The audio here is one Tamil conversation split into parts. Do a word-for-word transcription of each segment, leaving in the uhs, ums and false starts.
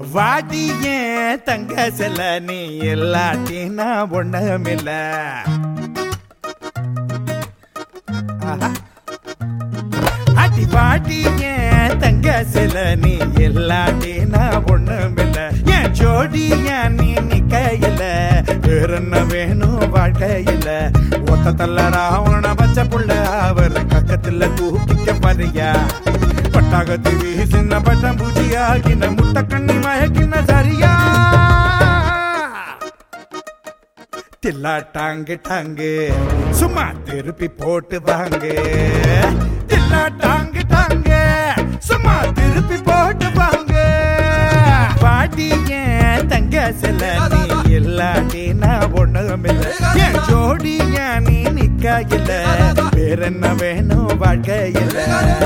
வாடிய தங்க செல்ல நீ எல்லாட்டினா ஒண்ணுமில்ல. அடி வாடிய தங்க செல்ல நீ எல்லாட்டினா ஒண்ணுமில்ல. என் ஜோடிய நீ நிக்கையில வேற என்ன வேணும் வாழ்க்கையில. ஒத்த தள்ள ராவண பச்சை புள்ள அவர் கக்கத்துல தூக்கிக்க பாரியா. பட்டாகத்து வீசின பட்டம் பூஜியாகின முட்டை கண்ணி மயக்கின சரியா. தில்லா டாங்கு டாங்கு சும்மா திருப்பி போட்டு வாங்க. தில்லா டாங்கு டாங்கு சும்மா திருப்பி போட்டு வாங்க. பாட்டிய தங்க செல்ல நீ இல்லாட்டி நான் ஒண்ணுமில்ல. என் ஜோடிய நீ நிக்கையில வேற என்ன வேணும் வாழ்க்கையில.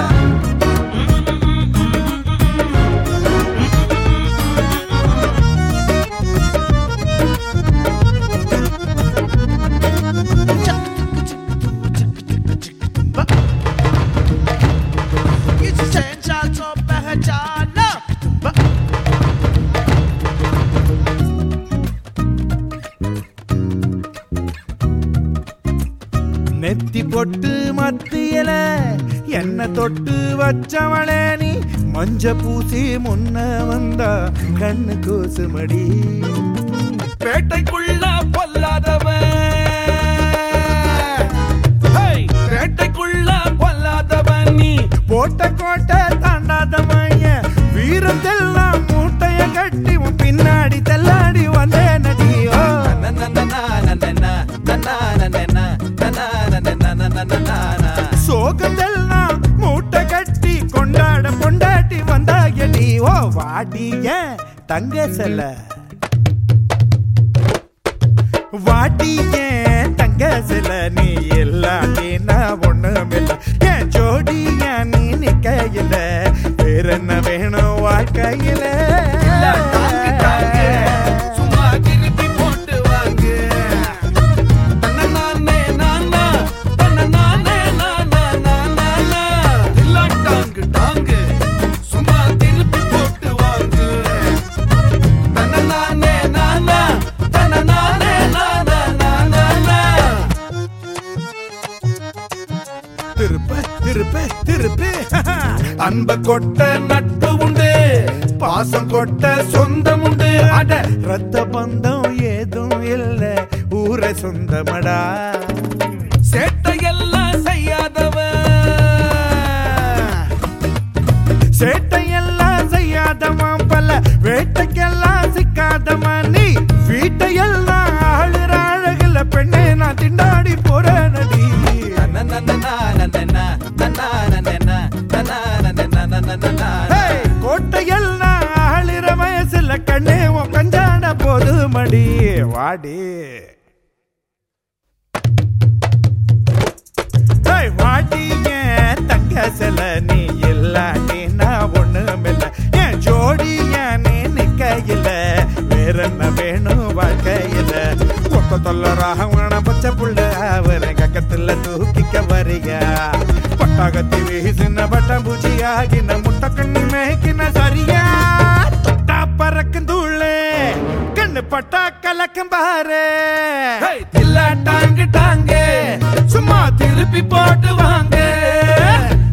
நெத்தி பொட்டு மத்தியல என்ன தொட்டு வச்சவளே நீ. மஞ்ச பூசி முன்ன வந்தா கண்ணு கூசுமடி. பேட்டைக்குள்ள பொல்லாதவன் பேட்டைக்குள்ள பொல்லாதவன் நீ. போட்ட கோட்டை தாண்டாதவன் வீரத்தெல்லாம் மூட்டைய கட்டி உன் பின்னாடி தள்ளாடி வந்தே நடியோ. சோகத்தெல்லாம் மூட்டை கட்டி கொண்டாட கொண்டாட்டி வந்தாயடி. ஓ வாடிய தங்க செல்ல வாடிய தங்க செல்ல நீ எல்லாமே நான் ஒண்ணுமில்ல. என் ஜோடிய நீ நிக்கையில வேற என்ன வேணும் வாழ்க்கையில. சும்மா திருப்பி போட்டு வாங்க. தன்னே நானா தன்னே நானா நானா இல்ல டாங்கு டாங்கு சும்மா திருப்பி போட்டு வாங்க. தன்னே நானா தன்னே நானா நானா திருப்ப திருப்ப திருப்ப. அன்ப கொட்ட நட்பு உண்டு, பாசம் கொட்ட சொந்தம் உண்டு. அட ரத்த பந்தம் ஏதும் இல்ல ஊரை சொந்தமடா. சேட்டையெல்லாம் செய்யாதவன் சேட்டையெல்லாம் செய்யாதவன் பல வேட்டைக்கெல்லாம் சிக்காதவன் நீ. வீட்டையெல்லாம் ஆளுற அழகுல பெண்ணே நான் திண்டாடி போற நடி. கோட்டையெல்லாம் ஆளுற வயசுல கண்ணே உன் கஞ்சான போது மடி வாடி. வாட்டிய தங்க செல்ல நீ இல்லாட்டி நான் ஒண்ணுமில்ல. என் ஜோடிய நீ நிக்கையில வேற என்ன வேணும் வாழ்க்கையில. ஒத்த தொல்ல ராகவன பச்சை புள்ள அவரை கக்கத்துல தூக்கிக்க வரியா. பட்டாகத்தி வீசின பட்டம் பூஜியாகின முட்டை கண்ணி மேய்க்கின சரியா. தொட்டா பறக்கும் தூளே கண்ணு பட்டா கலக்கும் பாரு. தில்லா டாங்கு டாங்கு சும்மா திருப்பி போட்டு வாங்க.